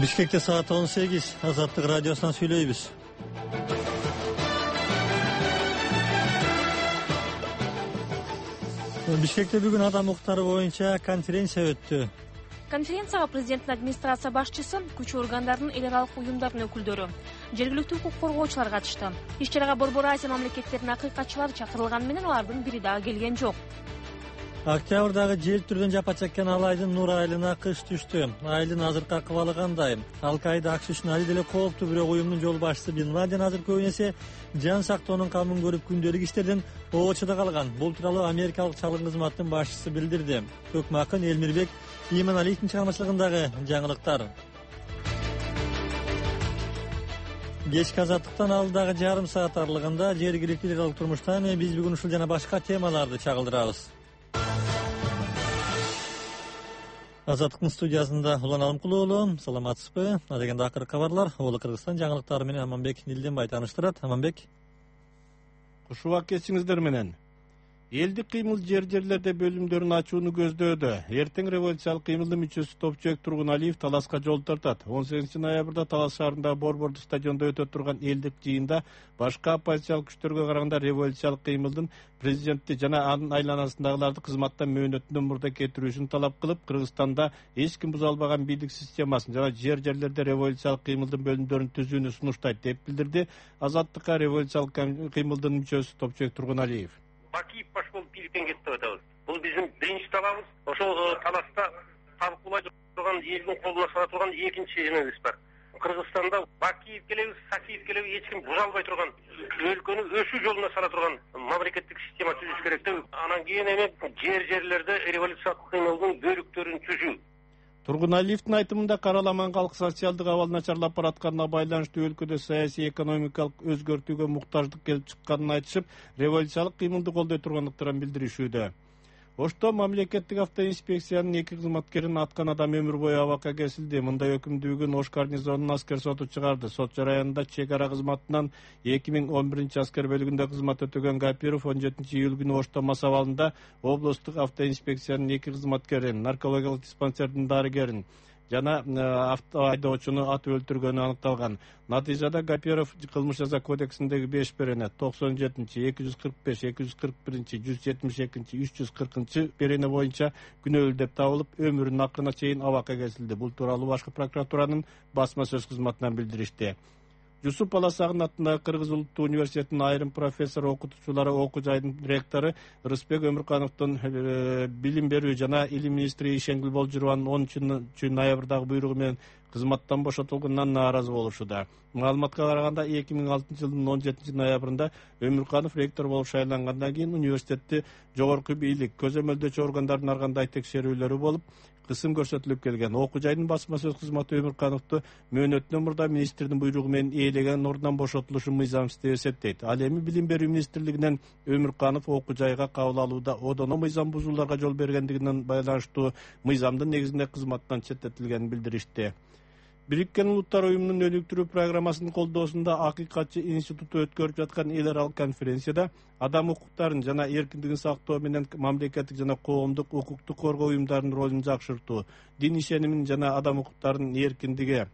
Бишкекте саат 18, Азаттык радиосунан сүйлөйбүз. Бишкекте бүгүн адам укуктары боюнча конференция өттү. Конференцияга президенттин администрация башчысы, күч органдарынын эл аралык уюмдарынын өкүлдөрү, жергиликтүү укук коргоочулар катышты. Иш-чарага Борбор Азия мамлекеттеринин акыйкатчылары чакырылган менен алардын бири дагы келген жок. Октябрдагы жел түрдөн жапа чеккен Алайдын Нур айылына кыш түштү. Айылдын азыркы акыбалы кандай? Ал-Каида акш үчүн али деле кооптуу, бирок уюмдун жол башчысы Бин Ладен азыр көбүн эсе жан сактоонун камын көрүп күндөлүк иштерден оочуда калган. Бул тууралуу Америкалык чалгын кызматтын башчысы билдирди. Өкмакын Элмирбек Иманалиевдин чыгармачылыгындагы жаңылыктар. Кечки азаттыктан алдыдагы жарым саат аралыгында жергиликтүү лиралык турмуштан биз бүгүн ушул жана башка темаларды чагылдырабыз. Азаттыктын студиясында Улан Алымкулуулу, саламатсызбы? Дегенде акыркы кабарлар, Оло Кыргызстан жаңылыктары менен Аманбек Нилденбай тааныштырат. Аманбек. Кушубак кечиңиздер менен. Элдик кыймыл жерлерде бөлүмдөрүн ачууну көздөөдө. Эртең революциялык кыймылдын мүчөсү Топчубек Тургуналиев Таласка жол тартат. 18 ноябрда Талас шаарындагы Борбордуу стадиондо өтө турган элдик жыйында башка оппозициялык күчтөргө караганда революциялык кыймылдын президентти жана анын айланасындагыларды кызматтан мөөнөтүнөн мурда кетирүүсүн талап кылып, Кыргызстанда эч ким буза албаган бийлик системасын жана жерлерде революциялык кыймылдын бөлүмдөрүн түзүүнү сунуштайт деп билдирди Азаттыкка революциялык кыймылдын мүчөсү Топчубек Тургуналиев. Бакиев баш болуп бийликтен кетти деп атабыз. Бул биздин биринчи талабыбыз. Ошол Таласта талкуулай турган элдин колуна сала турган экинчи эмебиз бар. Кыргызстанда Бакиев келебиз, Сакиев келебиз, эч ким буза албай турган, өлкөнү өсүү жолуна сала турган мамлекеттик система түзүш керек деп. Анан кийин эми жерлерде революциялык кыймылдын бөлүктөрүн түзүү. Тургуналиевдин айтымында караламан калк социалдык абал начарлап баратканына байланыштуу өлкөдө саясий экономикалык өзгөртүүгө муктаждык келип чыкканын айтышып, революциялык кыймылды колдой тургандыктарын билдиришүүдө. Ошто мамлекеттик автоинспекциянын 2 кызматкерин аткан адам өмүр бою абакка кесилди. Мындай өкүмдү бүгүн Ош гарнизонунун аскер соту чыгарды. Сот жараянында чек ара кызматынан 2011 аскер бөлүгүндө кызмат өтөгөн Гапиров 17 июль күнү Ошто мас абалында облустук автоинспекциянын 2 кызматкерин, наркологиялык диспансердин дарыгерин жана айдоочуну атып өлтүргөнү аныкталган. Натыйжада Гапиров кылмыш жаза кодексиндеги 5 берене 97, 245, 241, 172, 340 берене боюнча күнөөлүү деп табылып, өмүрүнүн акырына чейин абакка кесилди. Бул тууралуу башкы прокуратуранын басма сөз кызматынан билдиришти. Жусуп Баласагын атындагы Кыргыз улуттуу университетинин айрым профессор окутуучулары окуу жайдын ректору Рыспек Өмүркановдун билим берүү жана илим министри Ишенгүл Болжурованын 10 ноябрдагы буйругу менен кызматтан бошотулганынан нааразы болушууда. Маалыматка караганда 2006 жылдын 17 ноябрында Өмүрканов ректор болуп шайлангандан кийин университетти жогорку бийлик, көзөмөлдөөчү органдардын ар кандай текшерүүлөрү болуп, кысым көрсөтүлүп келген. Окуу жайдын басма сөз кызматы Өмүркановду мөөнөтүнөн мурда министрдин буйругу менен ээлеген ордунан бошотулушу мыйзамсыз деп эсептейт. Ал эми билим берүү министрлигинен Өмүрканов окуу жайга кабыл алууда одоно мыйзам бузууларга жол бергендигинен байланыштуу мыйзамдын негизинде кызматтан четтетилгенин билдиришти. Бириккен Улуттар уюмунун өнүктүрүү программасынын колдоосунда Акыйкатчы институту өткөрүп жаткан эл аралык конференцияда адам укуктарын жана эркиндигин сактоо менен мамлекеттик жана коомдук укукту коргоо уюмдарынын ролун жакшыртуу, дин ишенимин жана адам укуктарынын эркиндиги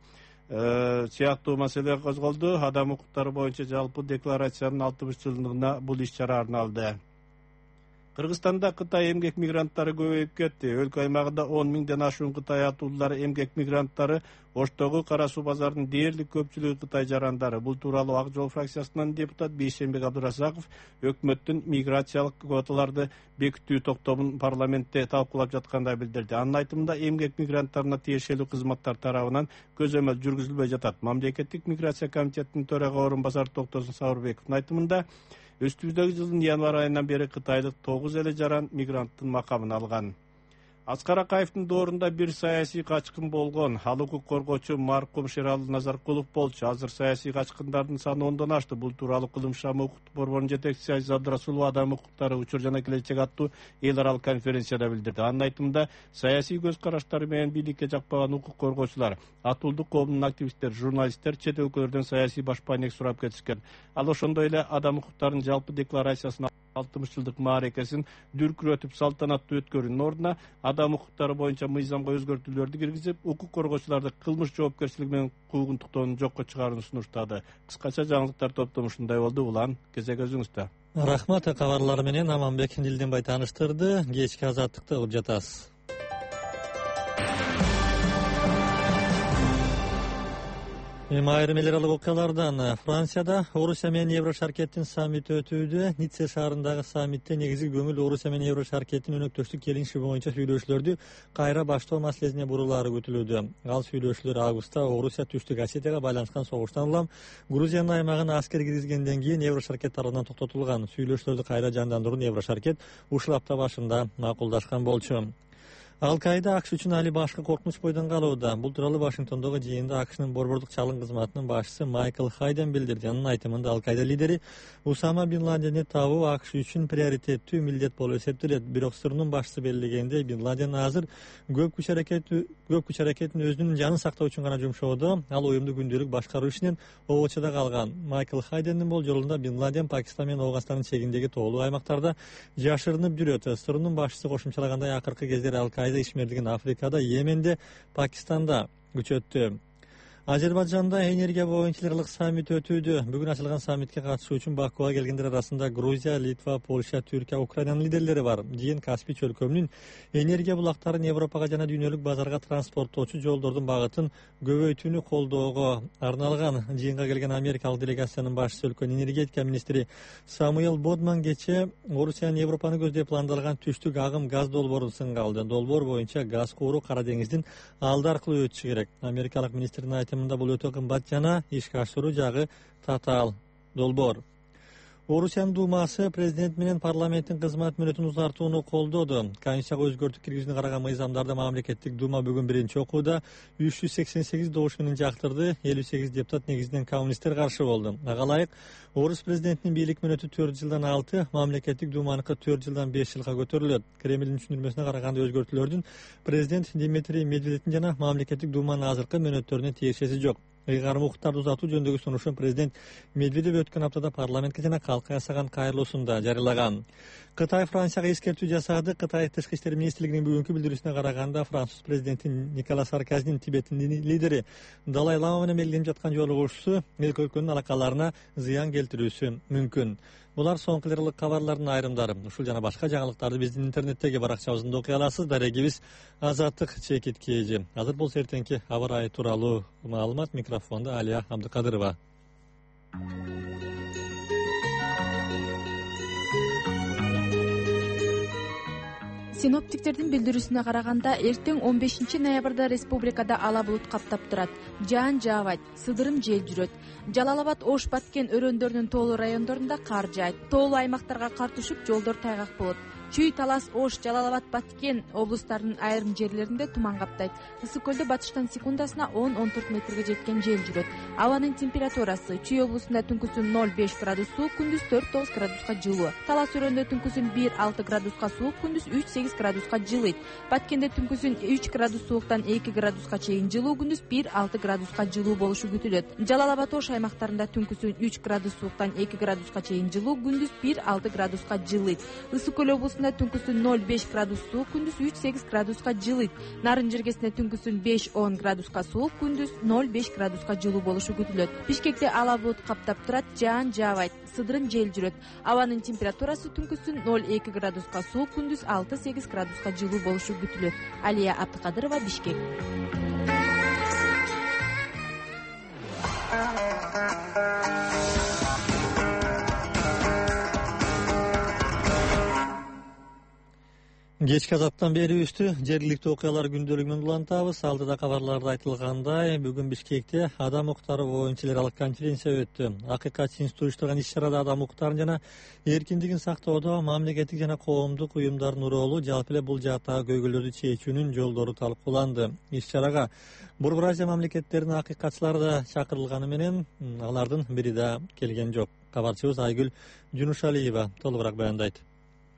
сыяктуу маселе козголду. Адам укуктары боюнча жалпы декларациянын 60 жылдыгына бул иш-чара арналды. Кыргызстанда Кытай эмгек мигранттары көбөйүп кетти. Өлкө аймагында 10 миңден ашуун Кытай атуулары эмгек мигранттары Оштогу Кара суу базарынын дээрлик көпчүлүгү Кытай жарандары. Бул тууралуу Ак жол фракциясынан депутат Бейшембек Абдырасаков өкмөттүн миграциялык квоталарды бекитүү токтомун парламентте талкуулап жатканда билдирди. Анын айтымында эмгек мигранттарына тиешелүү кызматтар тарабынан көзөмөл жүргүзүлбөй жатат. Мамлекеттик миграция комитетинин төрага орун басары Токтосун Сабырбековдун айтымында өстүбүздөгү жылдын январь айынан бери кытайлык 9 эле жаран мигранттын макамын алган. Аскар Акаевдин доорунда бир саясий качкын болгон. Ал укук коргоочу маркум Шералы Назаркулов болчу. Азыр саясий качкындардын саны 10дон ашты. Бул тууралуу Кылым Шамы укук борборунун жетекчиси Азиз Абдрасулова адам укуктары учур жана келечек аттуу эл аралык конференцияда билдирди. Анын айтымында саясий көз караштары менен бийликке жакпаган укук коргоочулар, атуулдук коомдун активисттер, журналисттер чет өлкөлөрдөн саясий башпаанек сурап кетишкен. Ал ошондой эле адам укуктарынын жалпы декларациясына 60 жылдык мааракесин дүркүрөтүп салтанаттуу өткөрүүнүн ордуна адам укуктары боюнча мыйзамга өзгөртүүлөрдү киргизип, укук коргоочуларды кылмыш жоопкерчилиги менен куугунтуктоону жокко чыгарууну сунуштады. Кыскача жаңылыктар топтому ушундай болду. Улан кезек өзүңүздө. Рахмат, кабарлар менен Аманбек Дилденбай тааныштырды. Кечки азаттыкты угуп жатасыз. Айрым эл аралык окуялардан Францияда Орусия менен Евро шаркеттин саммити өтүүдө. Ницце шаарындагы саммитте негизги көңүл Орусия менен Евро шаркеттин өнөктөштүк келишими боюнча сүйлөшүүлөрдү кайра баштоо маселесине бурулаары күтүлүүдө. Ал сүйлөшүүлөр августта Орусия Түштүк Осетияга байланышкан согуштан улам Грузиянын аймагына аскер киргизгенден кийин Евро шаркет тарабынан токтотулган. Сүйлөшүүлөрдү кайра жандандырууну Евро шаркет ушул апта башында макулдашкан болчу. Ал-Каида АКШ үчүн али башкы коркунуч бойдон калууда. Бул тууралуу Вашингтондогу жыйында АКШнын борбордук чалым кызматынын башчысы Майкл Хайден билдирди. Анын айтымында Ал-Каида лидери Усама Бин Ладенди табуу АКШ үчүн приоритеттүү милдет болуп эсептелет. Бирок СРНын башчысы белгилегендей, Бин Ладен азыр көп күч аракетин өзүнүн жанын сактоо үчүн гана жумшоодо. Ал уюмду күндөлүк башкаруу ишинен обочада калган. Майкл Хайдендин болжолунда Бин Ладен Пакистан менен Афганистандын чегиндеги тоолуу аймактарда жашырынып жүрөт. СРНын башчысы кошумчалагандай, акыркы кездери Ал-Каида ишмердигин Африкада, Йеменде, Пакистанда күчөттү. Азербайжанда энергия боюнча эл аралык саммит өтүүдө. Бүгүн ачылган саммитке катышуу үчүн Бакуга келгендер арасында Грузия, Литва, Польша, Түркия, Украинанын лидерлери бар. Жыйын Каспий чөлкөмүнүн энергия булактарын Европага жана дүйнөлүк базарга транспорттоочу жолдордун багытын көбөйтүүнү колдоого арналган. Жыйынга келген америкалык делегациянын башчысы, өлкөнүн энергетика министри Самуэл Бодман кечээ Орусиянын Европаны көздөй пландалган түштүк агым газ долбоорун сынга алды. Долбоор боюнча газ кууру Кара деңиздин алды аркылуу өтүшү керек. Америкалык министрдин айтымында бул өтө кымбат жана ишке ашыруу жагы татаал долбоор. Орусиянын Думасы президент менен парламенттин кызмат мөөнөтүн узартууну колдоду. Конституцияга өзгөртүү киргизүүнү караган мыйзамдарды мамлекеттик Дума бүгүн биринчи окууда 388 добуш менен жактырды. 58 депутат, негизинен коммунисттер, каршы болду. Ага ылайык Орус президентинин бийлик мөөнөтү 4 жылдан 6, мамлекеттик Думаныкы 4 жылдан 5 жылга көтөрүлөт. Кремлдин түшүндүрмөсүнө караганда өзгөртүүлөрдүн президент Дмитрий Медведевдин жана мамлекеттик Думанын азыркы мөөнөттөрүнө тиешеси жок. Ыйгарым укуктарды узатуу жөнүндөгү сунушун президент Медведев өткөн аптада парламентке жана калкка ясаган кайрылуусунда жарыялаган. Кытай Францияга эскертүү жасады. Кытай тышкы иштер министрлигинин бүгүнкү билдирүүсүнө караганда, француз президенти Никола Саркозинин Тибеттин лидери Далай Лама менен белгиленип жаткан жолугушуусу эки өлкөнүн алакаларына зыян келтирүүсү мүмкүн. Булар соңку эл аралык кабарлардын айрымдары. Ушул жана башка жаңылыктарды биздин интернеттеги баракчабызда окуй аласыз. Дарегибиз Азаттык Чекит Кээжи. Азыр болсо эртеңки аба ырайы тууралуу маалымат. Микрофондо Алия Абдыкадырова. Синоптиктердин билдирүүсүнө караганда, эртең 15 ноябрда республикада ала булут каптап турат. Жаан жаабайт, сыдырым жел жүрөт. Жалал-Абад, Ош, Баткен өрөөндөрүнүн тоолуу райондорунда кар жаайт. Тоолуу аймактарга кар түшүп, жолдор тайгак болот. Чүй, Талас, Ош, Жалал-Абад, Баткен облустарынын айрым жерлеринде туман каптайт. Ысык көлдө батыштан секундасына 10-14 метрге жеткен жел жүрөт. Абанын температурасы: Чүй облусунда түнкүсүн 0,5 градус суук, күндүз 4-9 градуска жылуу. Талас өрөөндө түнкүсүн 1-6 градуска суук, күндүз 3-8 градуска жылыйт. Баткенде түнкүсүн 3 градус сууктан 2 градуска чейин жылуу, күндүз 1-6 градуска жылуу болушу күтүлөт. Жалал-Абад, Ош аймактарында түнкүсүн 3 градус сууктан 2 градуска чейин жылуу, күндүз 1-6 градуска жылыйт. Ысык көл түнкүсүн 0,5 градус суук, күндүз 3-8 градуска жылыйт. Нарын жергесинде түнкүсүн 5-10 градуска суук, күндүз 0,5 градуска жылуу болушу күтүлөт. Бишкекте ала булут каптап турат, жаан жаабайт, сыдырым жел жүрөт. Абанын температурасы түнкүсүн 0,2 градуска суук, күндүз 6-8 градуска жылуу болушу күтүлөт. Алия Абдыкадырова, Бишкек. Кечки азаттан берүүбүздү жергиликтүү окуялар күндөлүгү менен улантабыз. Алдыда кабарларда айтылгандай, бүгүн Бишкекте адам укуктары боюнча эл аралык конференция өттү. Акыйкатчы институт уюштурган иш-чарада адам укуктарын жана эркиндигин сактоодо мамлекеттик жана коомдук уюмдардын ролу, жалпы эле бул жааттагы көйгөйлөрдү чечүүнүн жолдору талкууланды. Иш-чарага Борбор Азия мамлекеттеринин акыйкатчылары да чакырылганы менен алардын бири да келген жок. Кабарчыбыз Айгүл Жунушалиева толугураак баяндайт.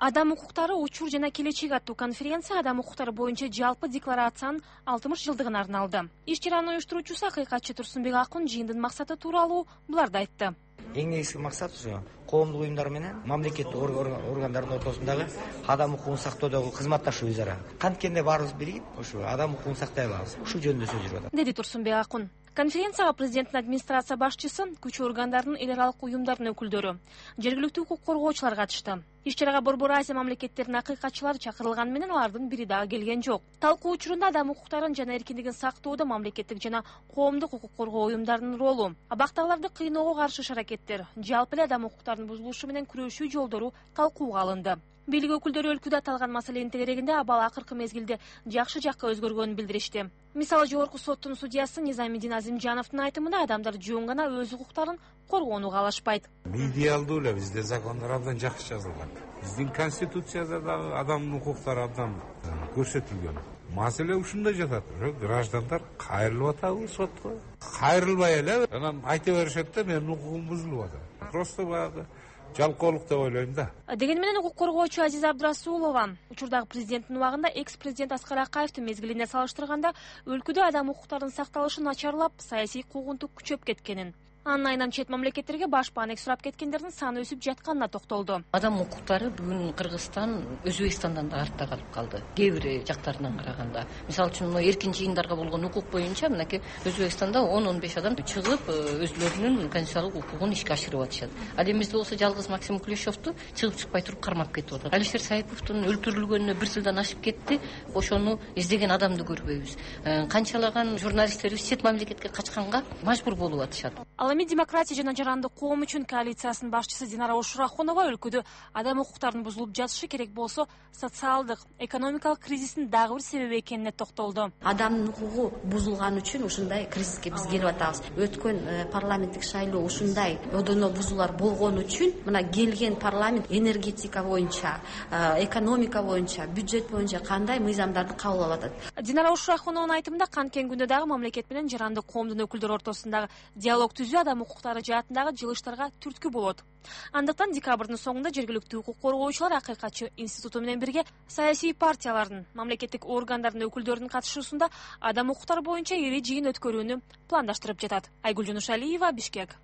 Адам укуктары учур жана келечек аттуу конференция адам укуктары боюнча жалпы декларациянын 60 жылдыгына арналды. Иш чаранын уюштуруучусу акыйкатчы Турсунбек Акун жыйындын максаты тууралуу буларды айтты. Эң негизги максат коомдук уюмдар менен мамлекеттик органдардын ортосундагы адам укугун сактоодогу кызматташуу өз ара. Канткенде баарыбыз биригип, ушу адам укугун сактай алабыз. Ушул жөнүндө сөз жүрүп атат, деди Турсунбек Акун. Конференцияга президенттин администрация башчысы, күч органдарынын эл аралык уюмдарынын өкүлдөрү, жергиликтүү укук коргоочулар катышты. Иш чарага Борбор Азия мамлекеттеринин акыйкатчылары чакырылган менен алардын бири дагы келген жок. Талкуу учурунда адам укуктарын жана эркиндигин сактоодо мамлекеттик жана коомдук укук коргоо уюмдарынын ролу, абактагыларды кыйноого каршы иш-аракеттер, жалпы эле адам укуктарынын бузулушу менен күрөшүү жолдору талкууга алынды. Бийлик өкүлдөрү өлкөдө аталган маселенин тегерегинде абал акыркы мезгилде жакшы жакка өзгөргөнүн билдиришти. Мисалы, Жогорку соттун судьясы Низамиддин Азимжановдун айтымында адамдар жөн гана өз укуктарын коргоону каалашпайт. Идеалдуу эле бизде закондор абдан жакшы жазылган. Биздин конституцияда дагы адамдын укуктары абдан көрсөтүлгөн. Маселе ушунда жатат. Граждандар кайрылып атабы сотко? Кайрылбай эле анан айта беришет да менин укугум бузулуп атат. Просто баягы жалкоолук деп ойлойм да. Деген менен укук коргоочу Азиза Абдрасулова учурдагы президенттин убагында экс-президент Аскар Акаевдин мезгилине салыштырганда өлкөдө адам укуктарынын сакталышы начарлап, саясий куугунтук күчөп кеткенин, анын айынан чет мамлекеттерге баш бааник сурап кеткендердин саны өсүп жатканына токтолду. Адам укуктары бүгүн Кыргызстан Өзбекстандан да артта калып калды. Кээ бир жактарынан караганда. Мисалы үчүн эркин жыйындарга болгон укук боюнча мынакей Өзбекстанда 10-15 адам чыгып өзлөрүнүн конституциялык укугун ишке ашырып атышат. Ал эмизде болсо жалгыз Максим Кулешовду чыгып-чыкпай туруп кармап кетип атат. Алишер Саиповдун өлтүрүлгөнүнө 1 жылдан ашып кетти. Ошону издеген адамды көрбөйбүз. Канчалаган журналисттерибиз чет мамлекетке качканга мажбур болуп атышат. Алами демократия жана жарандык коом үчүн коалициясынын башчысы Динара Ушурахунова өлкөдө адам укуктарынын бузулуп жатышы керек болсо социалдык, экономикалык кризистин дагы бир себеби экенине токтолду. Адамдын укугу бузулган үчүн ушундай кризиске биз келип атабыз. Өткөн парламенттик шайлоо ушундай одоно бузуулар болгон үчүн мына келген парламент энергетика боюнча, экономика боюнча, бюджет боюнча кандай мыйзамдарды кабыл алып атат. Динара Ушурахунованын айтымында канткен күндө дагы мамлекет менен жарандык коомдун өкүлдөрү ортосундагы диалог түзүү адам укуктары жаатындагы жылыштарга түрткү болот. Андыктан декабрдын соңунда жергиликтүү укук коргоочулар акыйкатчы институту менен бирге саясий партиялардын, мамлекеттик органдардын өкүлдөрүнүн катышуусунда адам укуктары боюнча ири жыйын өткөрүүнү пландаштырып жатат. Айгүл Жунушалиева, Бишкек.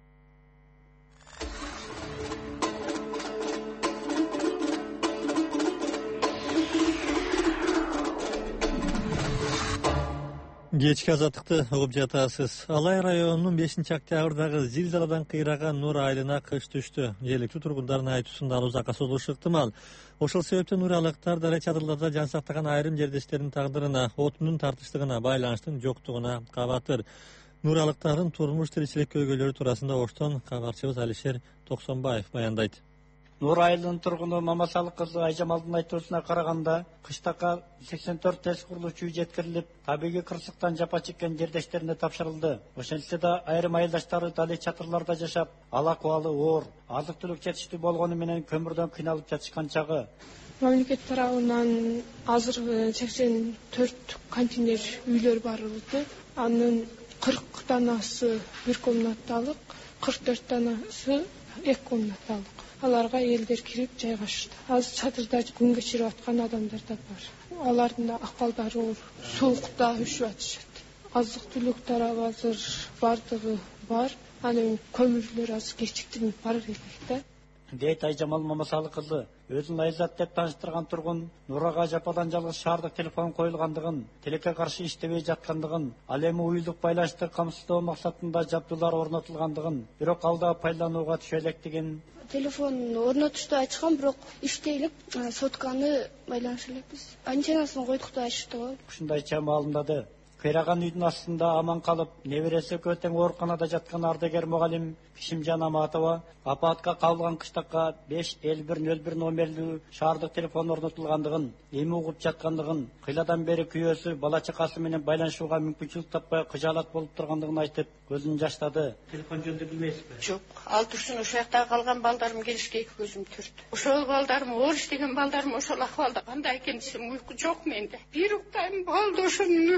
Кечки азаттыкты угуп жатасыз. Алай районунун 5-октябрдагы зилзаладан кыйраган Нур айылына кыш түштү. Жергиликтүү тургундардын айтуусунда ал узакка созулушу ыктымал. Ошол себептен нуралыктар дале чадырларда жан сактаган айрым жердештеринин тагдырына, отунун тартыштыгына байланыштын жоктугуна кабатыр. Нуралыктардын турмуш тиричилик көйгөйлөрү туурасында Оштон кабарчыбыз Алишер Токсонбаев баяндайт. Нур айылынын тургуну Мамасалы кызы Айжамалдын айтуусуна караганда, кыштакка 84 тез курулуучу үй жеткирилип, табигый кырсыктан жапа чеккен жердештерине тапшырылды. Ошентсе да айрым айылдаштары дали чатырларда жашап, ала кубалы оор, азык-түлүк жетиштүү болгону менен көмүрдөн кыйналып жатышкан чагы. Мамлекет тарабынан азыр 84 контейнер үйлөр барылды. Анын 40 данасы бир комнаталык, 44 данасы эки комнаталык. Аларга элдер кирип жайгашты. Азыр чатырда күн кечирип аткан адамдар да бар. Алардын акыбалдары оор, соокта үшүп атышат. Азык-түлүк тарабы азыр бардыгы бар. Анын көмүрлөр азыр кечиктирип барып элек да. Дейт Айжамал Мамасалы кызы. Өзүн Айзат деп тааныштырган тургун Нурага жападан жалгыз шаардык телефон коюлгандыгын, телекке каршы иштебей жаткандыгын, ал эми уюлдук байланышты камсыздоо максатында жабдуулар орнотулгандыгын, бирок ал да пайдаланууга түшө элекдигин. Телефон орнотушту айтышкан, бирок иштей элек, сотканы байланыша элекпиз. Антеннасын койдук да айтышты го. Ушундайча маалымдады. Кыйраган үйдүн астында аман калып, небереси көтөң ооруканада жаткан ардагер мугалим Кишимжан Аматова апатка кабылган кыштакка 5-01-01 номерлүү шаардык телефон орнотулгандыгын, эми угуп жаткандыгын, кыйладан бери күйөөсү бала чакасы менен байланышууга мүмкүнчүлүк таппай кыжаалат болуп тургандыгын айтып, көзүн жаштады. Телефон жөнүндө билбейсизби? Жок, ал турсун ошол жакта калган балдарым келишке көзүм түрдү. Ошол балдарым оор иштеген балдарым ошол акыбалда кандай экенин уйку жок менде. Бир уктайм болду, ошонун уйкум жок.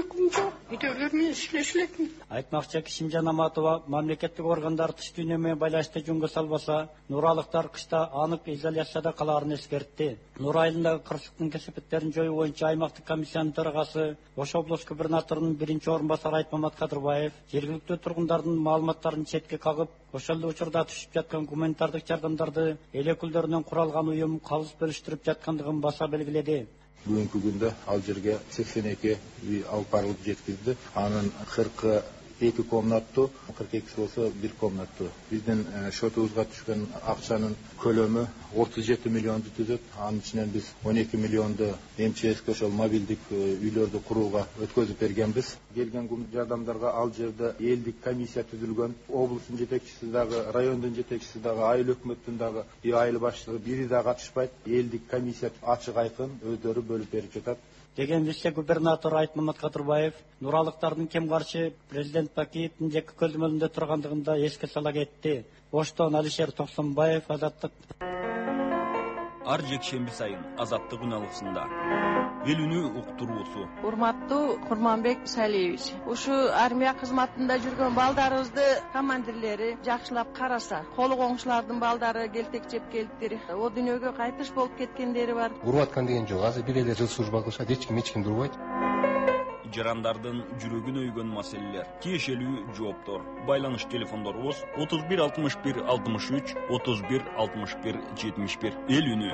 үйдөгүлөр менен сүйлөшүп элек. Айтмакчы Кишимжан Аматова мамлекеттик органдар тыш дүйнө менен байланышты жөнгө салбаса, нуралыктар кышта анык изоляцияда калаарын эскертти. Нур айылындагы кырсыктын кесепеттерин жоюу боюнча аймактык комиссиянын төрагасы, Ош облус губернаторунун биринчи орун басары Айтмамат Кадырбаев жергиликтүү тургундардын маалыматтарын четке кагып, ошол учурда түшүп жаткан гуманитардык жардамдарды эл өкүлдөрүнөн куралган уюм калыс бөлүштүрүп жаткандыгын баса белгиледи. Бүгүнкү күндө ал жерге 82 үй алып барылып жеткизди. Анын 42 комнаттуу, 42 болсо 1 комнаттуу. Биздин шотубузга түшкөн акчанын көлөмү 37 миллионду түзөт. Анын ичинен биз 12 миллионду МЧСке ошол мобилдик үйлөрдү курууга өткөзүп бергенбиз. Келген жардамдарга ал жерде элдик комиссия түзүлгөн. Облустун жетекчиси дагы, райондун жетекчиси дагы, айыл өкмөттүн дагы, айыл башчылыгы бири да катышпайт. Элдик комиссия ачык айкын өздөрү бөлүп берип жатат. Деген вице-губернатор Айтмамат Кадырбаев нуралыктардын кем каршы президент Бакиевдин жеке көзөмөлүндө тургандыгын да эске сала кетти. Оштон Алишер Токсонбаев, Азаттык. Ар жекшемби сайын Азаттык үналыксында эл үнү уктуруусу. Урматтуу Курманбек Салиевич, ушу армия кызматында жүргөн балдарыбызды командирлери жакшылап караса, колу коңшулардын балдары келтек жеп келиптир. О дүйнөгө кайтыш болуп кеткендери бар. Уруп деген жок. Азыр бир эле жыл служба кылышат, эч ким дурбайт. Жарандардын жүрөгүн өйгөн маселелер, тиешелүү жооптор. Байланыш телефондорубуз 31 61 63 31 61 71. Эл үнү.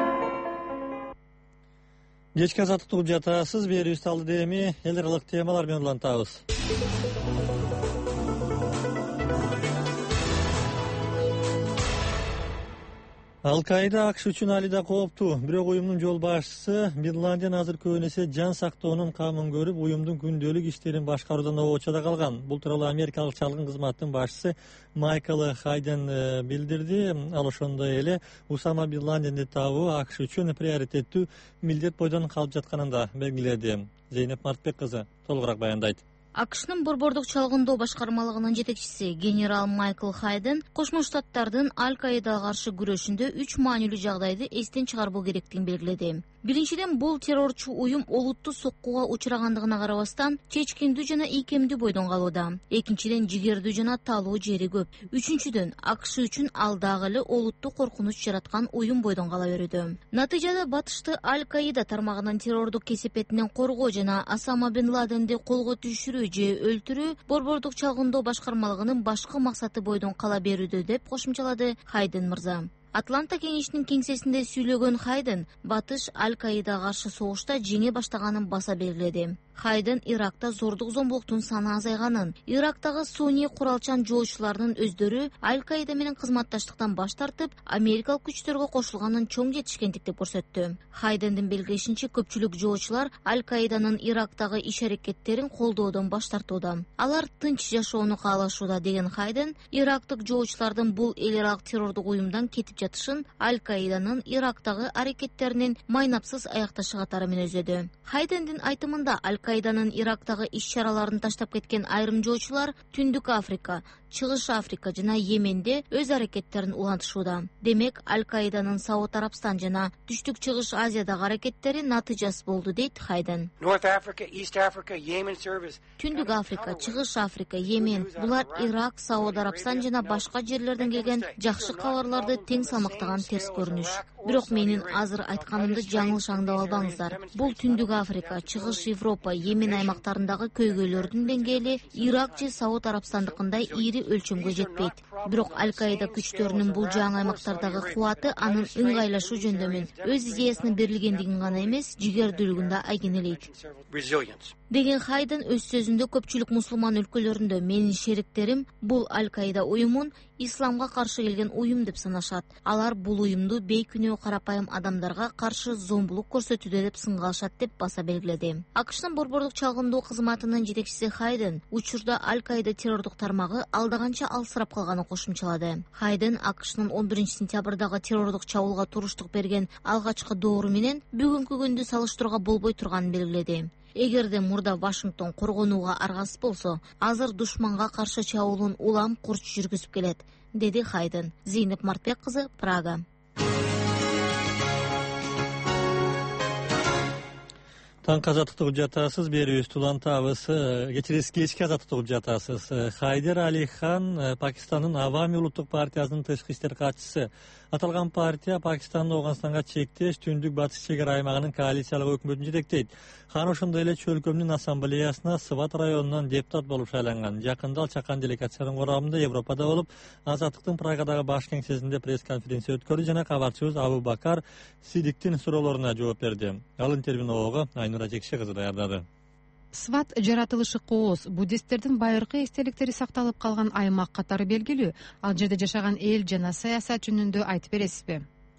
Кечки азаттыкты угуп жатасыз. Берүүбүздү алды эми эл аралык темалар менен улантабыз. Ал-Каида АКШ үчүн али да кооптуу. Бирок уюмдун жол башчысы Бин Ладен азыр көбүнесе жан сактоонун камын көрүп, уюмдун күндөлүк иштерин башкаруудан обочодо калган. Бул тууралуу Америкалык чалгын кызматтын башчысы Майкл Хайден билдирди. Ал ошондой эле Усама Бин Ладенди табуу АКШ үчүн приоритеттүү милдет бойдон калып жатканын да белгиледи. Зейнеп Мартбек кызы толугураак баяндайт. АКШнын борбордук чалгындоо башкармалыгынын жетекчиси генерал Майкл Хайден Кошмо Штаттардын Аль-Каидага каршы күрөшүндө 3 маанилүү жагдайды эстен чыгарбоо керектигин белгиледи. Биринчиден, бул террорчу уюм олуттуу соккуга учурагандыгына карабастан чечкиндүү жана ийкемдүү бойдон калууда. Экинчиден, жигердүү жана талуу жери көп. Үчүнчүдөн, АКШ үчүн ал дагы эле олуттуу коркунуч жараткан уюм бойдон кала берүүдө. Натыйжада батышты Аль-Каида тармагынын террордук кесепетинен коргоо жана Осама Бин Ладенди колго түшүрүү же өлтүрүү борбордук чалгындоо башкармалыгынын башкы максаты бойдон кала берүүдө, деп кошумчалады Хайден мырза. Атланта кеңешинин кеңсесинде сүйлөгөн Хайден батыш Аль-Каидага каршы согушта жеңе баштаганын баса белгиледи. Хайден Иракта зордук зомбулуктун саны азайганын, Ирактагы суний куралчан жоочулардын өздөрү Аль-Каида менен кызматташтыктан баш тартып, америкалык күчтөргө кошулганын чоң жетишкендик деп көрсөттү. Хайдендин белгилешинче, көпчүлүк жоочулар Аль-Каиданын Ирактагы иш-аракеттерин колдоодон баш тартууда. Алар тынч жашоону каалашууда, деген Хайден ирактык жоочулардын бул эл аралык террордук уюмдан кетип жатышын Аль-Каиданын Ирактагы аракеттеринин майнапсыз аякташы катары мүнөздөдү. Хайдендин айтымында Аль-Каиданын Ирактагы иш-чараларын таштап кеткен айрым жоочулар Түндүк Африка, Чыгыш Африка жана Йеменде өз аракеттерин улантышууда. Демек, Аль-Каиданын Сауд Арабстан жана Түштүк Чыгыш Азиядагы аракеттери натыйжасы болду, дейт Хайден. Түндүк Африка, Чыгыш Африка, Йемен — булар Ирак, Сауд Арабстан жана башка жерлерден келген жакшы кабарларды тең салмактаган терс көрүнүш. Бирок менин азыр айтканымды жаңылыш аңдап албаңыздар. Бул Түндүк Африка, Чыгыш Европа, Йемен аймактарындагы көйгөйлөрдүн деңгээли Ирак же Сауд Арабстандыкындай ири өлчөмгө жетпейт. Бирок Аль-Каида күчтөрүнүн бул жаңы аймактардагы кубаты анын ыңгайлашуу жөндөмүн, өз идеясына берилгендигин гана эмес, жигердүүлүгүн да айгинелейт. Деген Хайден өз сөзүндө көпчүлүк мусулман өлкөлөрүндө менин шериктерим бул Аль-Каида уюмун исламга каршы келген уюм деп санашат. Алар бул уюмду бейкүнөө карапайым адамдарга каршы зомбулук көрсөтүүдө деп сынгалышат, деп баса белгиледи. АКШнын борбордук чалгындоо кызматынын жетекчиси Хайден учурда Аль-Каида террордук тармагы алдаганча алсырап калганын кошумчалады. Хайден АКШнын 11 сентябрдагы террордук чабуулга туруштук берген алгачкы доору менен бүгүнкү күндү салыштырууга болбой турганын белгиледи. Эгерде мурда Вашингтон коргонууга аргасыз болсо, азыр душманга каршы чабуулун улам курч жүргүзүп келет, деди Хайден. Зейнеп Мартбек кызы, Прага. Taң азаттык угуп жатасыз, берүүбүз тулантабыз. Кечки азаттык угуп жатасыз. Хайдер Алихан Пакистандын Авами улуттук партиясынын тышкы иштер катчысы. Аталган партия Пакистандын Ооганстанга чектеш түндүк батыш чек ара аймагынын коалициялык өкмөтүн жетектейт. Хан ошондой эле Чөлкөмдүн ассамблеясына Сват районунан депутат болуп шайланган. Жакында ал чакан делегациянын курамында Европада болуп, Азаттыктын Прагадагы баш кеңсесинде пресс-конференция өткөрдү жана кабарчыбыз Абу Бакар Сидиктин суроолоруна жооп берди. Ал интервьюну ого Айнура Жекше кызы даярдады. Сват жаратылышы кооз, буддисттердин байыркы эстеликтери сакталып калган аймак катары белгилүү. Ал жерде жашаган эл жана саясат жөнүндө айтып бересизби?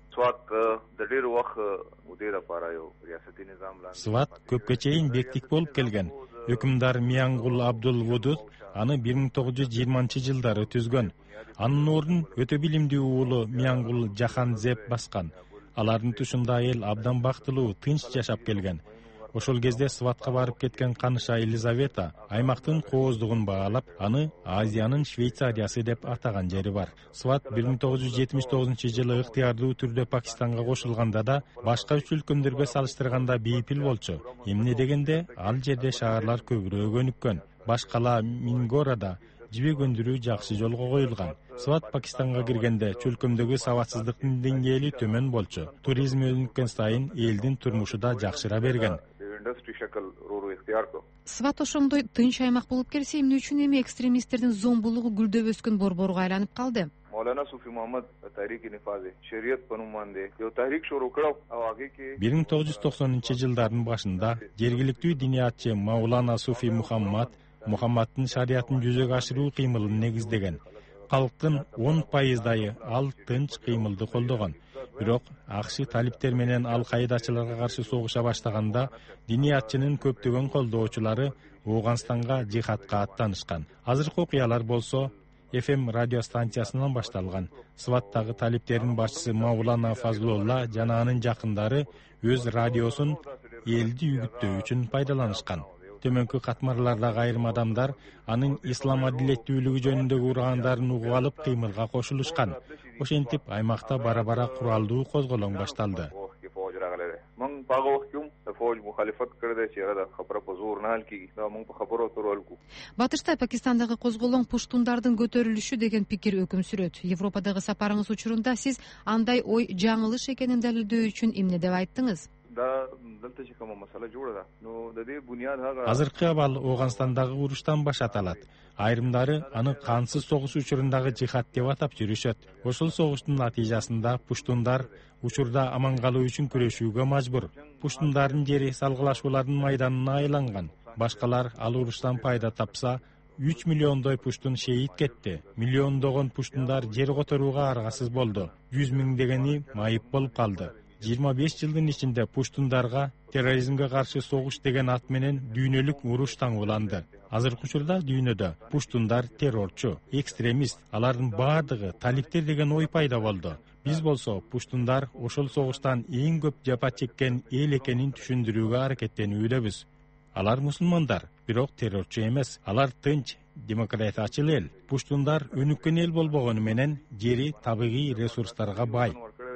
Сват көпкө чейин бектик болуп келген. Өкүмдар Миянгул Абдул Вудуд аны 1920-жылдары түзгөн. Анын ордун өтө билимдүү уулу Миянгул Жахан Зеп баскан. Алардын тушунда эл абдан бактылуу, тынч жашап келген. Ошол кезде Сватка барып кеткен каныша Елизавета аймактын кооздугун баалап, аны Азиянын Швейцариясы деп атаган жери бар. Сват 1979-жылы ыктыярдуу түрдө Пакистанга кошулганда да башка өлкөлөргө салыштырганда бейпил болчу. Эмне дегенде, ал жерде шаарлар көбүрөөк өнүккөн. Башкала Мингорада жибек өндүрүү жакшы жолго коюлган. Сват Пакистанга киргенде чөлкөмдөгү сабатсыздыктын деңгээли төмөн болчу. Туризм өнүккөн сайын элдин турмушу да жакшыра берген. Сват ошондой тынч аймак болуп келсе, эмне үчүн эми экстремисттердин зомбулугу гүлдөп өскөн борборго айланып калды? 1990-жылдардын башында жергиликтүү диниятчы Маулана Суфи Мухаммаддын шариятын жүзөгө ашыруу кыймылын негиздеген. Калктын 10%-дайы ал тынч кыймылды колдогон. Бирок акшы талиптер менен Ал-Каидачыларга каршы согуша баштаганда диниятчынын көптөгөн колдоочулары Ооганстанга жихадка аттанышкан. Азыркы окуялар болсо FM радио станциясынан башталган. Сваттагы талиптердин башчысы Маулана Фазлулла жана анын жакындары өз радиосун элди үгүттөө үчүн пайдаланышкан. Төмөнкү катмарлардагы айрым адамдар анын ислам адилеттүүлүгү жөнүндөгү ургандарын угуп алып кыймылга кошулушкан. Ошентип аймакта бара-бара куралдуу козголоң башталды. Батышта Пакистандагы козголоң пуштундардын көтөрүлүшү деген пикир өкүм сүрөт. Европадагы сапарыңыз учурунда сиз андай ой жаңылыш экенин далилдөө үчүн эмне деп айттыңыз? Азыркы абал Ооганстандагы уруштан башаталат. Айрымдары аны кансыз согуш учурундагы жихад деп атап жүрүшөт. Ошол согуштун натыйжасында пуштундар учурда аман калуу үчүн күрөшүүгө мажбур. Пуштундардын жери салгылашуулардын майданына айланган. Башкалар ал уруштан пайда тапса, 3 миллиондой пуштун шейит кетти. Миллиондогон пуштундар жер которууга аргасыз болду. 100 миңдегени майып болуп калды. 25 жылдын ичинде пуштундарга терроризмге каршы согуш деген ат менен дүйнөлүк уруш таңууланды. Азыркы учурда дүйнөдө пуштундар террорчу, экстремист, алардын баардыгы талиптер деген ой пайда болду. Биз болсо пуштундар ошол согуштан эң көп жапа чеккен эл экенин түшүндүрүүгө аракеттенүүдөбүз. Алар мусулмандар, бирок террорчу эмес. Алар тынч, демократиячыл эл. Пуштундар өнүккөн эл болбогону менен жери табигый ресурстарга бай.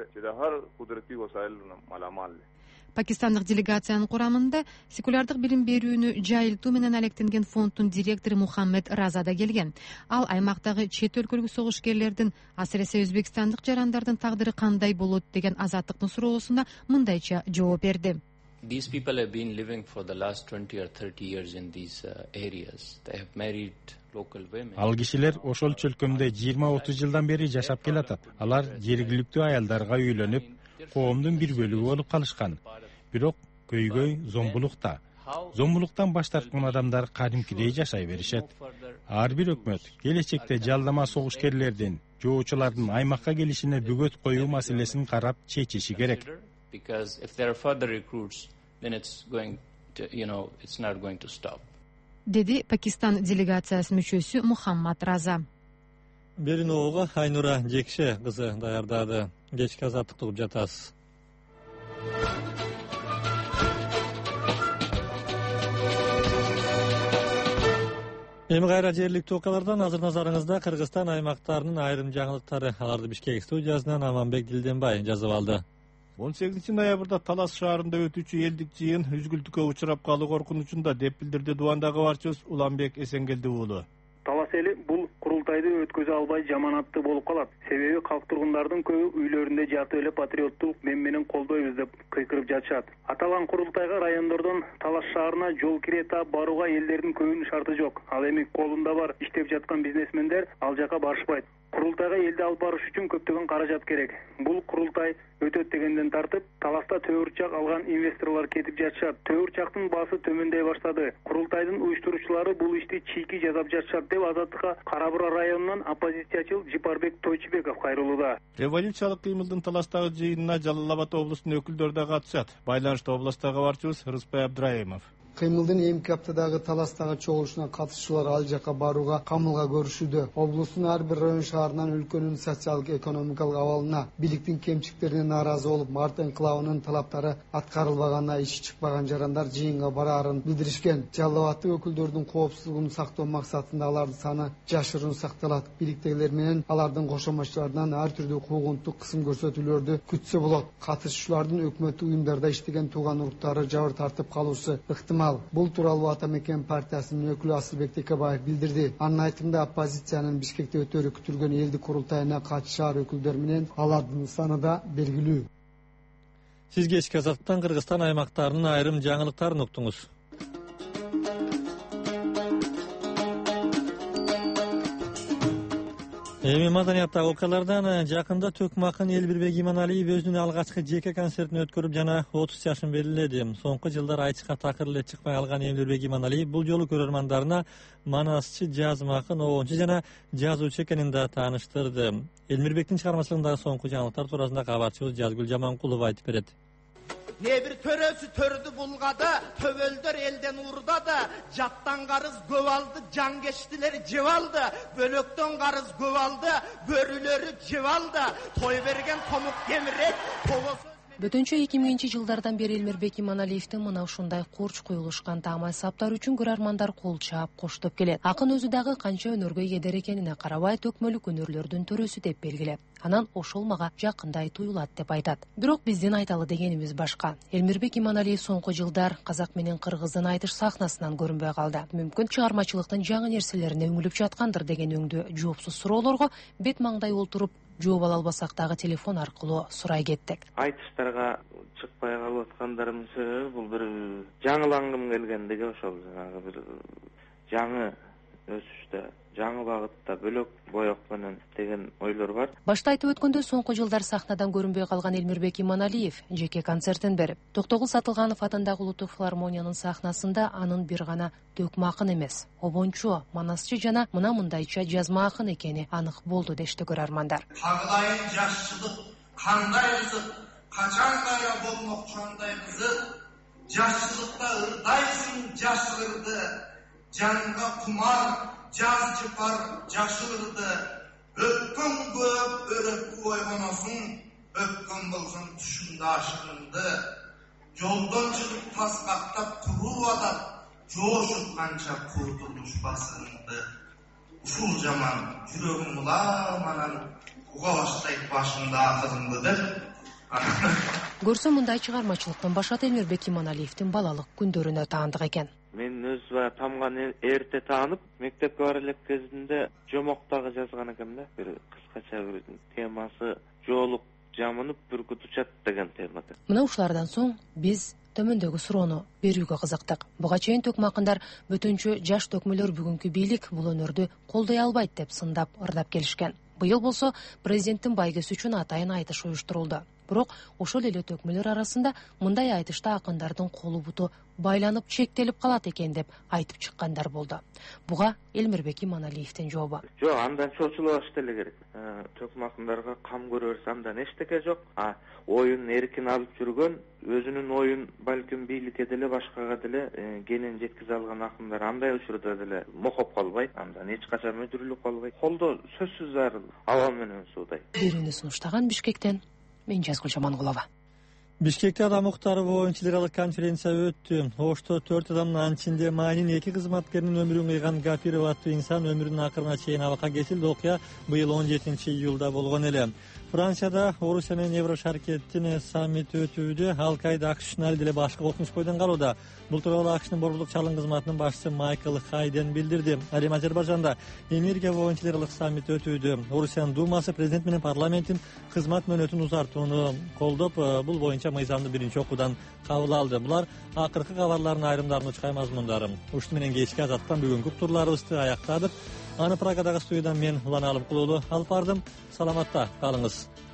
Пакистандык делегациянын курамында секулярдык билим берүүнү жайылтуу менен алектенген фонддун директору Мухаммед Раза да келген. Ал аймактагы чет өлкөлүк согушкерлердин, асыресе өзбекстандык жарандардын тагдыры кандай болот деген азаттыктын суроосуна мындайча жооп берди. These people have been living for the last 20 or 30 years in these areas. They have married local women. Ал кишилер ошол чөлкөмдө 20-30 жылдан бери жашап келатат. Алар жергиликтүү аялдарга үйлөнүп, коомдун бир бөлүгү болуп калышкан. Бирок көйгөй зомбулукта. Зомбулуктан баш тарткан адамдар кадимкидей жашай беришет. Ар бир өкмөт келечекте жалдама согушкерлердин, жоочулардын аймакка келишине бөгөт коюу маселесин карап чечиши керек. Because if there are further recruits, then it's not going to stop. Dedi Pakistan делегациясынын мүчөсү Мухаммад Раза. Берин ого Айнура Жекше кызы даярдады. Кечки азаттыкты угуп жатасыз. Эми кайра жергиликтүү окуялардан азыр назарыңызда Кыргызстан аймактарынын айрым жаңылыктары. Аларды Бишкек студиясынан Аманбек Дилденбай жазып алды. 18 ноябрда Талас шаарында өтүүчү элдик жыйын үзгүлтүккө учурап калуу коркунучунда, деп билдирди Дубандагы кабарчыбыз Уланбек Эсенгелди уулу. Талас эли бул курултайды өткөзө албай жаманатты болуп калат. Себеби калк тургундардын көбү үйлөрүндө жатып эле патриоттук мен менен колдойбуз деп кыйкырып жатышат. Аталган курултайга райондордон Талас шаарына жол кире таап барууга элдердин көбүнүн шарты жок. Ал эми колунда бар иштеп жаткан бизнесмендер ал жака барышпайт. Курултайга элди алып барыш үчүн көптөгөн каражат керек. Бул курултай өтөт дегенден тартып, Таласта төбүрчак алган инвесторлор кетип жатышат. Төбүрчактын баасы төмөндөй баштады. Курултайдын уюштуруучулары бул ишти чийки жасап жатышат деп Азаттыкка Кара Бура районунан оппозициячыл Жипарбек Тойчубеков кайрылууда. Революциялык кыймылдын Таластагы жыйынына Жалал Абад облусунун өкүлдөрү да катышат. Байланышта областагы кабарчыбыз Рыспай Абдраимов. Кыймылдын эмки аптадагы Таластагы чогулушуна катышуучулар ал жака барууга камылга көрүшүүдө. Облустун ар бир район шаарынан өлкөнүн социалдык экономикалык абалына, бийликтин кемчиликтерине нааразы болуп, март инкылабынын талаптары аткарылбаганына иши чыкпаган жарандар жыйынга бараарын билдиришкен. Жалал Абадтык өкүлдөрдүн коопсуздугун сактоо максатында алардын саны жашыруун сакталат. Бийликтегилер менен алардын кошомочуларынан ар түрдүү куугунтук кысым көрсөтүүлөрдү күтсө болот. Катышуучулардын өкмөттүк уюмдарда иштеген тууган уруктары жабыр тартып калуусу ыктымал. Бул тууралуу Ата Мекен партиясынын өкүлү Асылбек Текебаев билдирди. Анын айтымында оппозициянын Бишкекте өтөрү күтүлгөн элдик курултайына катышаар өкүлдөр менен алардын саны да белгилүү. Сиз кечки Азаттыктан Кыргызстан аймактарынын айрым жаңылыктарын уктуңуз. Эми маданияттагы окуялардан жакында Төкмакын Элмирбек Иманалиев өзүнүн алгачкы жеке концертин өткөрүп жана 30 жашын белгиледи. Соңку жылдар айтышка такыр эле чыкпай калган Элмирбек Иманалиев бул жолу көрөрмандарына манасчы, жазмакын, оончу жана жазуучу экенин да тааныштырды. Элмирбектин чыгармачылыгындагы соңку жаңылыктар туурасында кабарчыбыз Жазгүл Жаманкулова айтып берет. Ne bir törösü tördü bulgada, tövöldür elden urdadı, jattan garız gövaldı, can geçtileri civaldı, bölökten garız gövaldı, börülörü civaldı, toy vergen tomuk demirek, togosu... Бөтөнчө 2000-жылдардан бери Элмирбек Иманалиевдин мына ушундай курч куюлушкан таамай саптар үчүн көрөрмандар кол чаап коштоп келет. Акын өзү дагы канча өнөргө ээдер экенине карабай төкмөлүк өнөрлөрдүн төрөсү деп белгилеп, анан ошол мага жакындай туюлат деп айтат. Бирок биздин айталы дегенибиз башка. Элмирбек Иманалиев соңку жылдар казак менен кыргыздын айтыш сахнасынан көрүнбөй калды. Мүмкүн чыгармачылыктын жаңы нерселерине үңүлүп жаткандыр деген өңдүү жоопсуз суроолорго бет маңдай олтуруп жооп ала албасак дагы телефон аркылуу сурай кеттик. Айтыштарга чыкпай калып аткандарымдын себеби бул бир жаңылангым келгендиги ошол жанагы бир жаңы өсүштө, жаңы багытта бөлөк боек менен деген ойлор бар. Башта айтып өткөндөй соңку жылдар сахнадан көрүнбөй калган Элмирбек Иманалиев жеке концертин берип, Токтогул Сатылганов атындагы Улуттук филармониянын сахнасында анын бир гана төкмакын эмес, обончу, манасчы жана мына мындайча жазма акын экени анык болду дешти көрөрмандар. Кагылайын жашчылык, кандай ызык, качан кайра болмок чоңдай кызык, жашчылыкта ырдайсың жашырды, жанга кумар, жаз жыпар жашырды, өпкөн көп өрөккү ойгоносуң, өпкөн болсоң түшүндө ашырынды, жолдон чыгып таскактап куруу адап, жоошуп канча куртулуш басырынды. Ушул жаман жүрөгүм уламанан уга баштайт башымда акырынды деп. Көрсө мындай чыгармачылыктын башат Элмирбек Иманалиевдин балалык күндөрүнө таандык экен. Мен өз тамган эрте таанып, мектепке бара элек кезинде жомоктагы жазган экем да, бир кыскача бир темасы жоолук жамынып бүркүт учат деген тема. Мына ушулардан соң биз төмөндөгү суроону берүүгө кызыктык. Буга чейин төкмакындар бөтөнчө жаш төкмөлөр бүгүнкү бийлик бул өнөрдү колдой албайт деп сындап, ырдап келишкен. Быйыл болсо президенттин байгеси үчүн атайын айтыш уюштурулду. Бирок ошол эле төкмөлөр арасында мындай айтышта акындардын колу буту байланып чектелип калат экен деп айтып чыккандар болду. Буга Элмирбек Иманалиевдин жообу. Жок, андан чочулбаш деле керек. Төкмакындарга кам көрө берсе андан эчтеке жок. Оюн эркин алып жүргөн, өзүнүн оюн балким бийликке деле башкага деле кенен жеткизе алган акындар андай учурда деле мокоп калбайт, андан эч качан өдүрүлүп калбайт. Колдо сөзсүз зарыл, аба менен суудай. Берүүнү сунуштаган Бишкектен мен Жазгүл Жаманкулова. Бишкекте адам укуктары боюнча эл аралык конференция өттү. Ошто 4 адамдын ичинде майнин 2 кызматкеринин өмүрүн кыйган Гапиров аттуу инсан өмүрүнүн акырына чейин алакка кесилди. Окуя быйыл 17-июлда болгон эле. Францияда Орусия менен Евро шаркеттин саммити өтүүдө. Алкайда АКШнын али деле башкы коркунуч бойдон калууда. Бул тууралуу АКШнын борбордук чалым кызматынын башчысы Майкл Хайден билдирди. Ал эми Азербайжанда энергия боюнча эл аралык саммит өтүүдө. Орусиянын думасы президент менен парламенттин кызмат мөөнөтүн узартууну колдоп, бул боюнча мыйзамды биринчи окуудан кабыл алды. Булар акыркы кабарлардын айрымдарынын учкай мазмундары. Ушуну менен кечки Азаттан бүгүнкү турларыбызды аяктадык. Аны Прагадагы студиядан мен Улан Алымкулуулу алып бардым. Саламатта калыңыз.